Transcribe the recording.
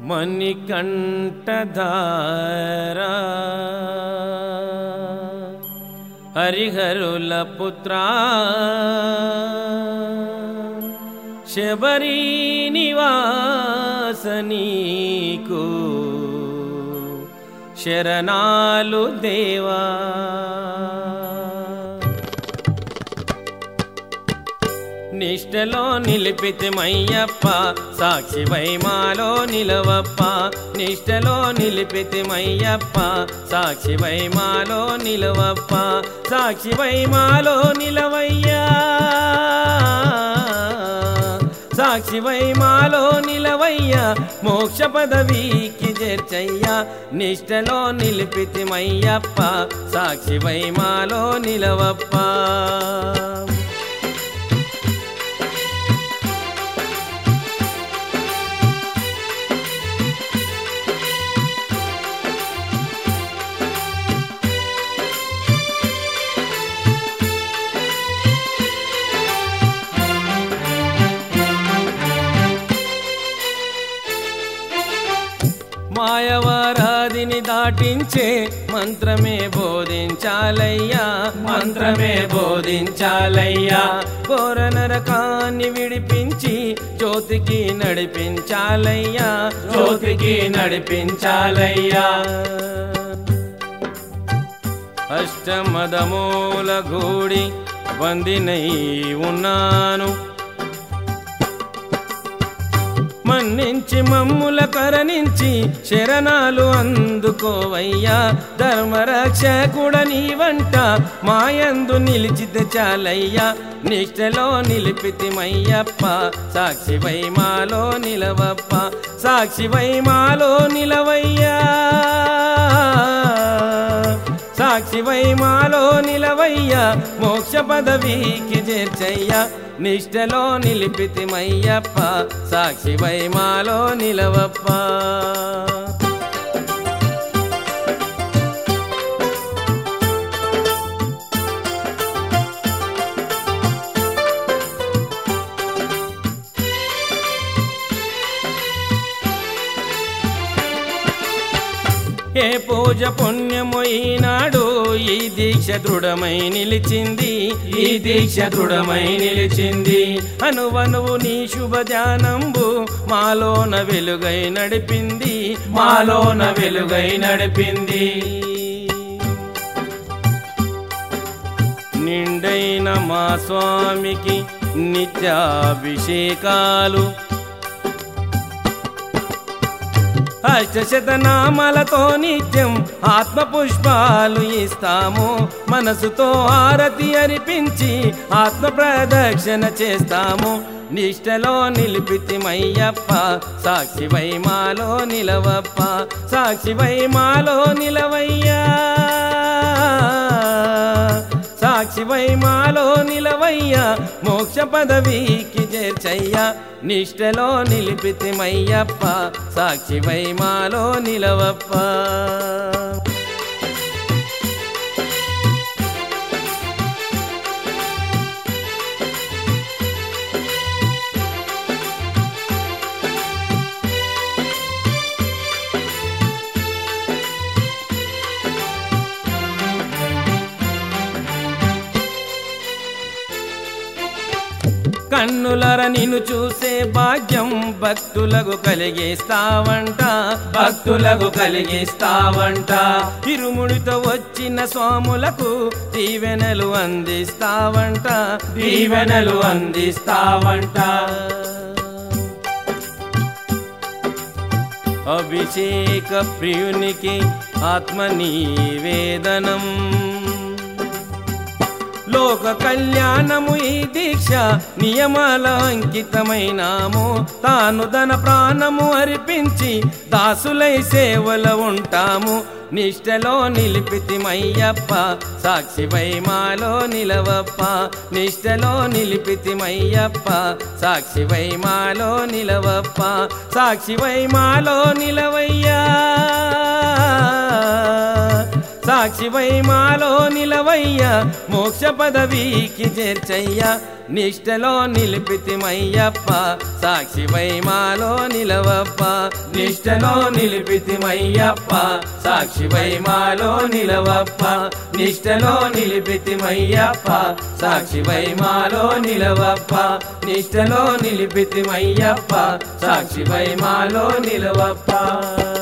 మణికంఠధారా హరిహరుల పుత్రా శబరి నివాస నీకు శరణాలు దేవా. నిష్టలో నిలిపితిమయ్యప్ప సాక్షివై మాలో నిలవప్ప. నిష్టలో నిలిపితిమయ్యప్ప సాక్షివై మాలో నిలవప్ప. సాక్షివై మాలో నిలవయ్యా, సాక్షివై మాలో నిలవయ్యా, మోక్ష పదవికి చేర్చయ్యా. నిష్టలో నిలిపితిమయ్యప్ప సాక్షివై మాలో నిలవప్ప. మాయవారాదిని దాటించే మంత్రమే బోధించాలయ్యా, మంత్రమే బోధించాలయ్యా. ఘోర నరకాన్ని విడిపించి జ్యోతికి నడిపించాలయ్యా, జ్యోతికి నడిపించాలయ్యా. అష్టమదమూల గూడి బందినై ఉన్నాను, మన్నించి మమ్ముల కరణించి శరణాలు అందుకోవయ్యా. ధర్మరక్షకుడ నీవంట మాయందు నిలిచితే చాలయ్యా. నిష్టలో నిలిపితిమయ్యప్ప సాక్షివై మాలో నిలవప్ప. సాక్షివై మాలో నిలవయ్యా, సాక్షివై మాలో నిలవయ్యా, మోక్ష పదవికి చేర్చయ్యా. నిష్టలో నిలిపితిమయ్యప్ప సాక్షివై మాలో నిలవప్ప. ఏ పూజ పుణ్యము ఈనాడు ఈ దీక్ష దృఢమై నిలిచింది, ఈ దీక్ష దృఢమై నిలిచింది. అనువనువు నీ శుభ ధ్యానంబు మాలోన వెలుగై నడిపింది, మాలోన వెలుగై నడిపింది. నిండైన మా స్వామికి నిత్యాభిషేకాలు అష్టశతనామాలతో నిత్యం ఆత్మ పుష్పాలు ఇస్తాము. మనసుతో ఆరతి అర్పించి ఆత్మ ప్రదక్షిణ చేస్తాము. నిష్టలో నిలిపితిమయ్యప్ప సాక్షివై మాలో నిలవప్ప. సాక్షివై మాలో నిలవయ్యా, సాక్షివై మాలో నిలవయ్యా, మోక్ష పదవికి చేర్చయ్యా. నిష్టలో నిలిపితిమయ్యప్ప సాక్షివై మాలో నిలవప్ప. కన్నులర నిన్ను చూసే భాగ్యం భక్తులకు కలిగిస్తావంట, భక్తులకు కలిగిస్తావంట. ఇరుముడితో వచ్చిన స్వాములకు దీవెనలు అందిస్తావంట, దీవెనలు అందిస్తావంట. అభిషేక ప్రియునికి ఆత్మ నివేదనం, లోక కళ్యాణము ఈ దీక్ష నియమాల అంకితమైనాము. తాను ధన ప్రాణము అర్పించి దాసులై సేవల ఉంటాము. నిష్టలో నిలిపితిమయ్యప్ప సాక్షివై మాలో నిలవప్ప. నిష్టలో నిలిపితిమయ్యప్ప సాక్షివై మాలో నిలవప్ప. సాక్షివై మాలో నిలవయ్యా, సాక్షి వైమాలో నిలవయ్య మోక్ష పదవికి చేర్చయ్య నిష్టలో నిలిపితిమయ్యప్ప సాక్షి వైమాలో నిలవప్ప నిష్టలో నిలిపితిమయ్యప్ప సాక్షి వైమాలో నిలవప్ప నిష్టలో నిలిపితిమయ్యప్ప సాక్షి వైమాలో నిలవప్ప నిష్టలో నిలిపితిమయ్యప్ప సాక్షి వైమాలో నిలవప్ప